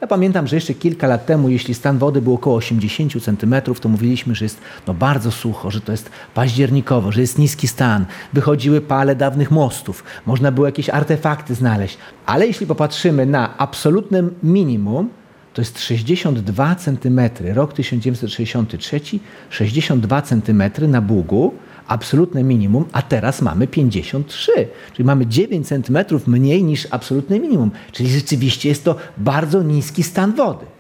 Ja pamiętam, że jeszcze kilka lat temu, jeśli stan wody był około 80 cm, to mówiliśmy, że jest bardzo sucho, że to jest październikowo, że jest niski stan. Wychodziły pale dawnych mostów, można było jakieś artefakty znaleźć. Ale jeśli popatrzymy na absolutne minimum, to jest 62 cm, rok 1963, 62 cm na Bugu, absolutne minimum, a teraz mamy 53, czyli mamy 9 cm mniej niż absolutne minimum, czyli rzeczywiście jest to bardzo niski stan wody.